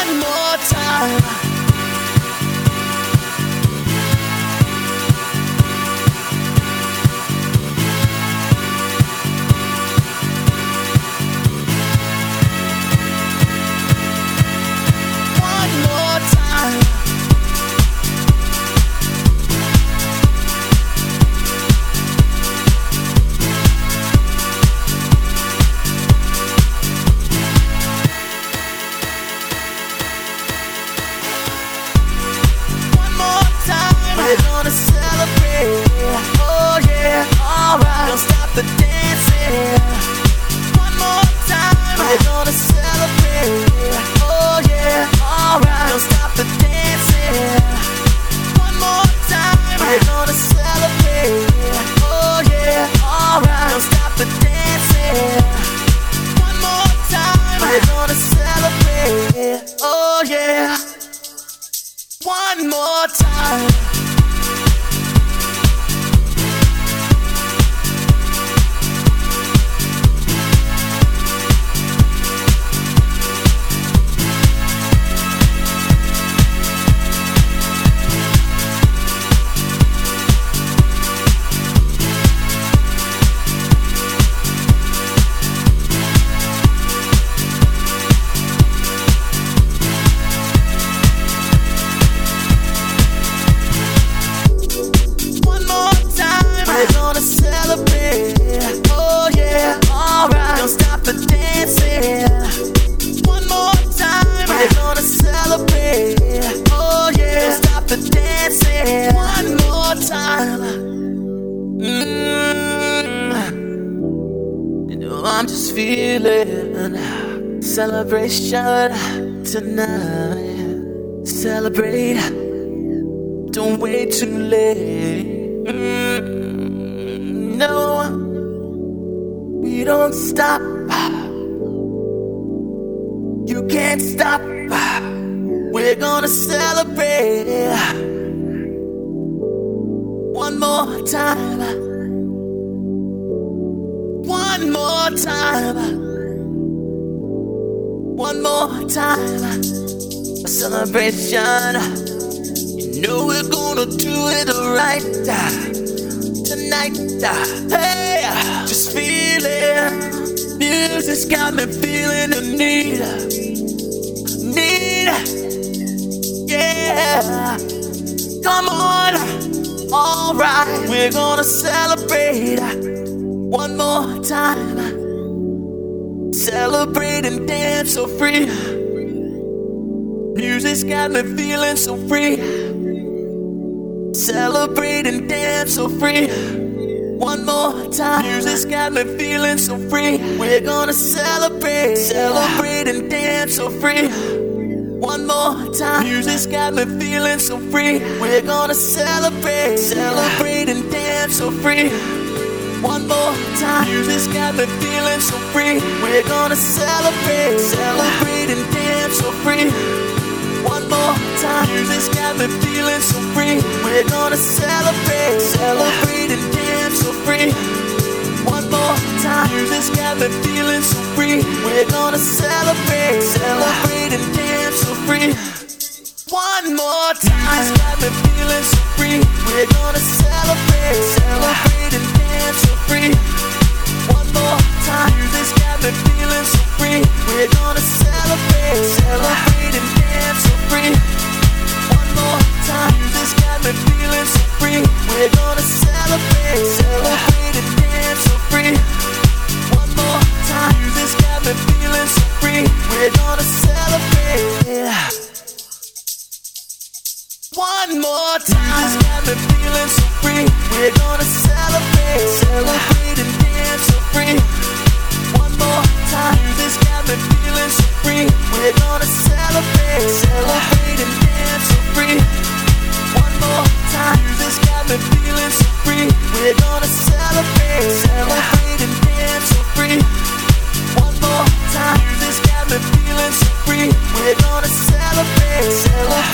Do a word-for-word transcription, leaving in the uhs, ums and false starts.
one more time. One more time. We're gonna celebrate, oh yeah, alright. Don't stop the dancing. One more time. We're gonna celebrate, oh yeah, alright. Don't stop the dancing. One more time. We're gonna celebrate, oh yeah, alright. Don't stop the dancing. One more time. We're gonna celebrate, oh yeah. One more time. We're gonna celebrate, oh yeah, alright. Don't stop the dancing. One more time. We're gonna celebrate, oh yeah. Don't stop the dancing. One more time. Mm-hmm. You know I'm just feeling celebration tonight. Celebrate, don't wait too late. Mm, no, we don't stop. You can't stop. We're gonna celebrate one more time. One more time. One more time. A celebration. You know we're gonna do it right tonight. Hey, just feeling. Music's got me feeling the need. Need. Yeah. Come on. Alright. We're gonna celebrate one more time. Celebrate and dance so free. Music's got me feeling so free. Celebrate and dance so free. One more time. Music's got me feeling so free. We're gonna celebrate. Celebrate and dance so free. One more time. Music's got me feeling so free. We're gonna celebrate. Celebrate and dance so free. One more time. Music's got me feeling so free. We're gonna celebrate. Celebrate and dance so free. One more time. Music's got me feeling so free. We're gonna celebrate. Celebrate and dance so free. One more time. Music's got me feeling so free. We're gonna celebrate. Celebrate and dance so free. One more time. Music's got me feeling so free. We're gonna celebrate. Celebrate and dance so free. One more time. Music's got me feeling so free. We're gonna celebrate. Celebrate and dance so free. One more time. Music's got me feeling so free. We're gonna celebrate. Celebrate and dance so free. One more time. Music's got me feeling so free. We're gonna celebrate. One more time. Music's got me feeling so free. We're gonna celebrate. Celebrate and dance so free. One more time. Music's got me feeling so free. We're gonna celebrate. Celebrate and dance so free. One more time. Music's got me feeling so free. We're gonna celebrate. Celebrate and dance so free. One more time. Music's got me feeling so free. We're gonna celebrate. Celebrate.